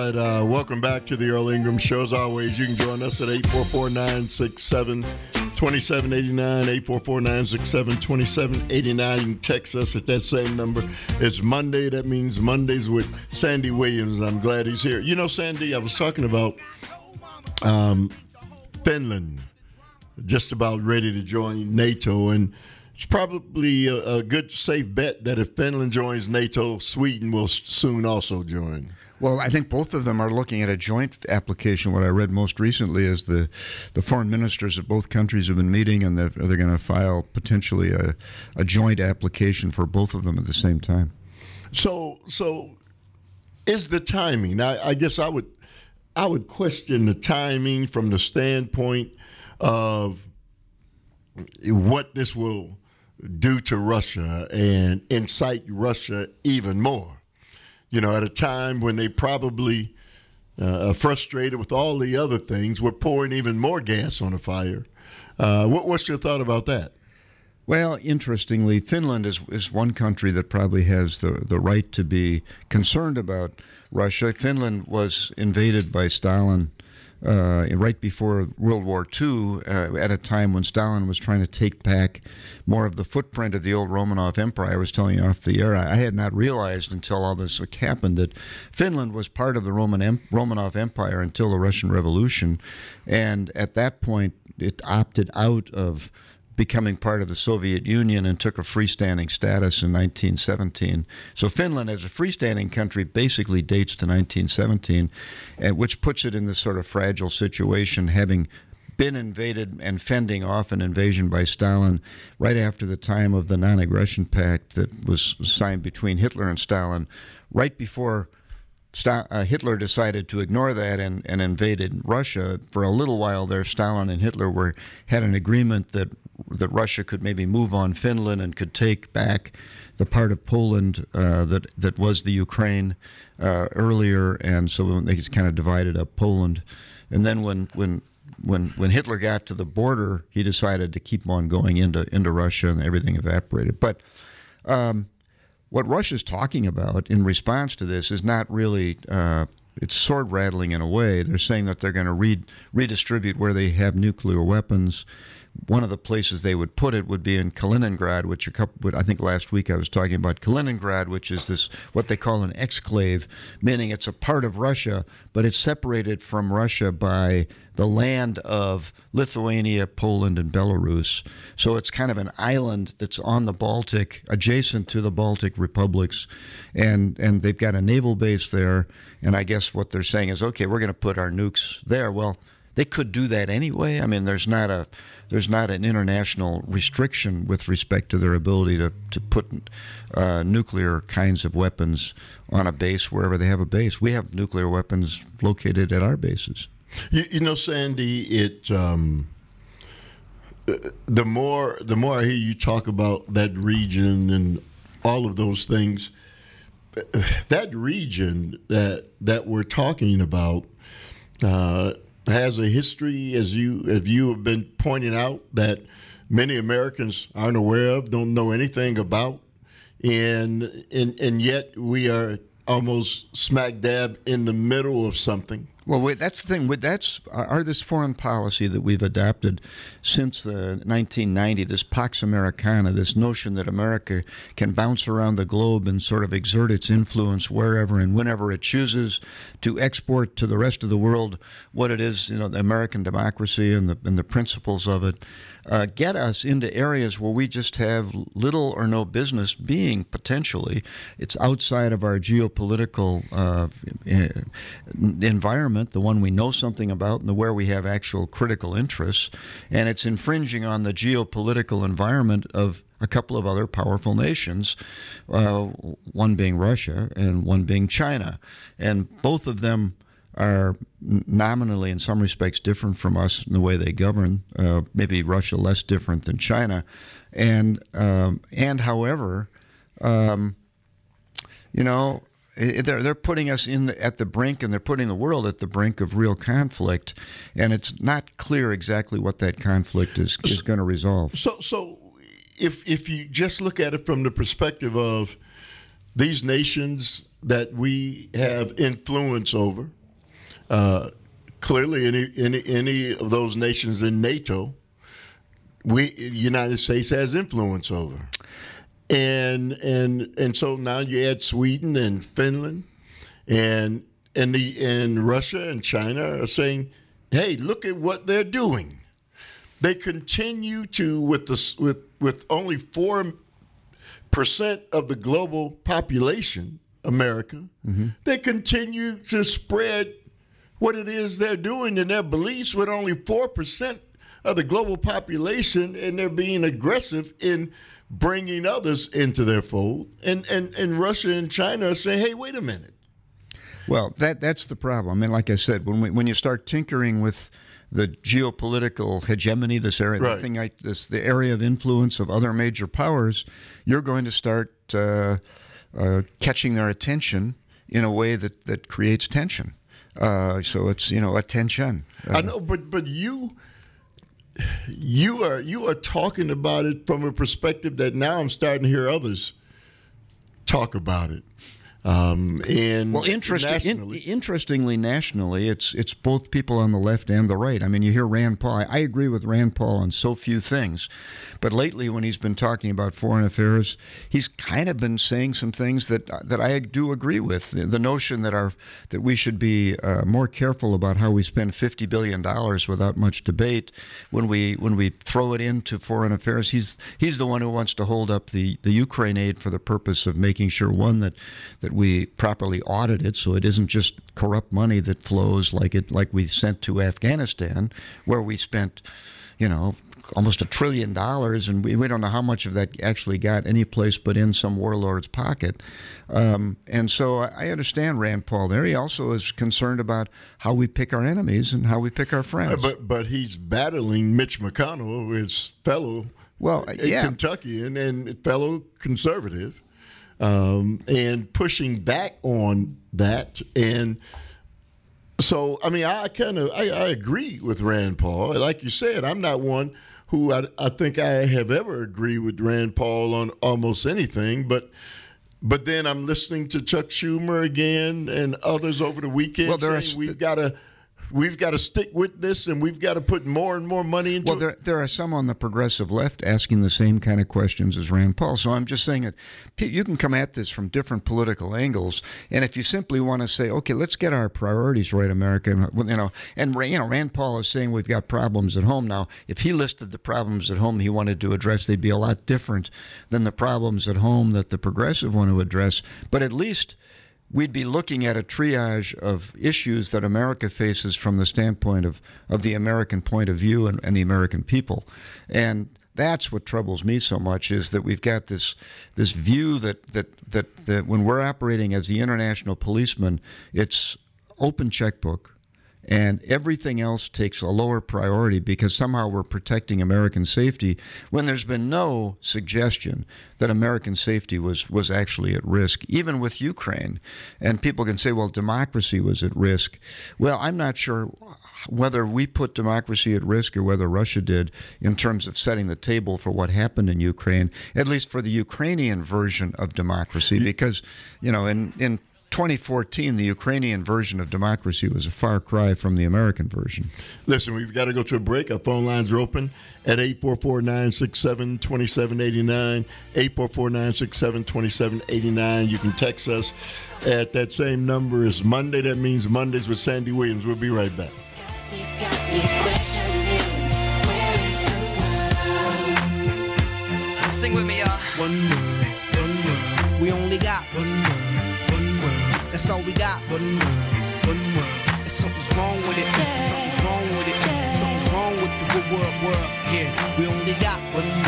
right, welcome back to the Earl Ingram Show. As always, you can join us at 844-967-2789, 844-967-2789. You can text us at that same number. It's Monday. That means Mondays with Sandy Williams, and I'm glad he's here. You know, Sandy, I was talking about Finland, just about ready to join NATO, and it's probably a good, safe bet that if Finland joins NATO, Sweden will soon also join. Well, I think both of them are looking at a joint application. What I read most recently is the foreign ministers of both countries have been meeting, and they're going to file potentially a joint application for both of them at the same time. So is the timing? I guess I would question the timing from the standpoint of what this will do to Russia and incite Russia even more. You know, at a time when they probably are frustrated with all the other things, we're pouring even more gas on the fire. What's your thought about that? Well, interestingly, Finland is one country that probably has the right to be concerned about Russia. Finland was invaded by Stalin right before World War II, at a time when Stalin was trying to take back more of the footprint of the old Romanov Empire. I was telling you off the air, I had not realized until all this happened that Finland was part of the Romanov Empire until the Russian Revolution. And at that point, it opted out of becoming part of the Soviet Union and took a freestanding status in 1917. So Finland, as a freestanding country, basically dates to 1917, which puts it in this sort of fragile situation, having been invaded and fending off an invasion by Stalin right after the time of the Non-Aggression Pact that was signed between Hitler and Stalin, right before Hitler decided to ignore that and invaded Russia. For a little while there, Stalin and Hitler had an agreement that Russia could maybe move on Finland and could take back the part of Poland that was the Ukraine earlier, and so they just kind of divided up Poland. And then when Hitler got to the border, he decided to keep on going into Russia, and everything evaporated. But what Russia's talking about in response to this is not really, it's sword rattling in a way. They're saying that they're going to redistribute where they have nuclear weapons. One of the places they would put it would be in Kaliningrad, which I think last week I was talking about Kaliningrad, which is this what they call an exclave, meaning it's a part of Russia, but it's separated from Russia by the land of Lithuania, Poland, and Belarus. So it's kind of an island that's on the Baltic, adjacent to the Baltic republics, and they've got a naval base there. And I guess what they're saying is, okay, we're going to put our nukes there. Well, they could do that anyway. I mean, there's not an international restriction with respect to their ability to put nuclear kinds of weapons on a base wherever they have a base. We have nuclear weapons located at our bases. You know, Sandy, the more I hear you talk about that region and all of those things, that region that we're talking about has a history, as you have been pointing out, that many Americans aren't aware of, don't know anything about, and yet we are almost smack dab in the middle of something. Well, that's the thing. That's this foreign policy that we've adopted since the 1990, this Pax Americana, this notion that America can bounce around the globe and sort of exert its influence wherever and whenever it chooses to export to the rest of the world what it is, you know, the American democracy and the principles of it, get us into areas where we just have little or no business being potentially. It's outside of our geopolitical environment, the one we know something about and where we have actual critical interests, and it's infringing on the geopolitical environment of a couple of other powerful nations, one being Russia and one being China. And both of them are nominally, in some respects, different from us in the way they govern. Maybe Russia less different than China, and however, you know, they're putting us at the brink, and they're putting the world at the brink of real conflict, and it's not clear exactly what that conflict is going to resolve. So if you just look at it from the perspective of these nations that we have influence over, clearly any of those nations in NATO, the United States has influence over. And so now you add Sweden and Finland, and Russia and China are saying, hey, look at what they're doing. They continue to, with only 4% of the global population, America, they continue to spread what it is they're doing and their beliefs with only 4% of the global population, and they're being aggressive in bringing others into their fold. And Russia and China are saying, hey, wait a minute. Well, that's the problem. I mean, like I said, when you start tinkering with the geopolitical hegemony, this area, right, the area of influence of other major powers, you're going to start catching their attention in a way that creates tension. So it's attention. I know, but you are talking about it from a perspective that now I'm starting to hear others talk about it. Interestingly, nationally, it's both people on the left and the right. I mean, you hear Rand Paul. I agree with Rand Paul on so few things, but lately, when he's been talking about foreign affairs, he's kind of been saying some things that I do agree with. The notion that we should be more careful about how we spend $50 billion without much debate when we throw it into foreign affairs. He's the one who wants to hold up the Ukraine aid for the purpose of making sure, one, that we properly audit it so it isn't just corrupt money that flows like we sent to Afghanistan, where we spent, almost $1 trillion, and we don't know how much of that actually got any place but in some warlord's pocket. And so I understand Rand Paul there. He also is concerned about how we pick our enemies and how we pick our friends. But he's battling Mitch McConnell, his fellow Kentuckian and fellow conservative. And pushing back on that. And so, I mean, I agree with Rand Paul. Like you said, I'm not one who I think I have ever agreed with Rand Paul on almost anything, but then I'm listening to Chuck Schumer again and others over the weekend saying we've got to stick with this, and we've got to put more and more money into it. Well, there are some on the progressive left asking the same kind of questions as Rand Paul. So I'm just saying that you can come at this from different political angles, and if you simply want to say, okay, let's get our priorities right, America, and Rand Paul is saying we've got problems at home now. If he listed the problems at home he wanted to address, they'd be a lot different than the problems at home that the progressive want to address. But at least we'd be looking at a triage of issues that America faces from the standpoint of the American point of view and the American people. And that's what troubles me so much, is that we've got this view that when we're operating as the international policeman, it's open checkbook, and everything else takes a lower priority because somehow we're protecting American safety, when there's been no suggestion that American safety was actually at risk, even with Ukraine. And people can say, well, democracy was at risk. Well, I'm not sure whether we put democracy at risk or whether Russia did in terms of setting the table for what happened in Ukraine, at least for the Ukrainian version of democracy, because, in 2014, the Ukrainian version of democracy was a far cry from the American version. Listen, we've got to go to a break. Our phone lines are open at 844-967-2789, 844-967-2789. You can text us at that same number as Monday. That means Mondays with Sandy Williams. We'll be right back. Sing with me, y'all. One word, one word. We only got one word. That's all we got. One word, one word. And something's wrong with it. Something's wrong with it. Something's wrong with the world. Yeah, we only got one word.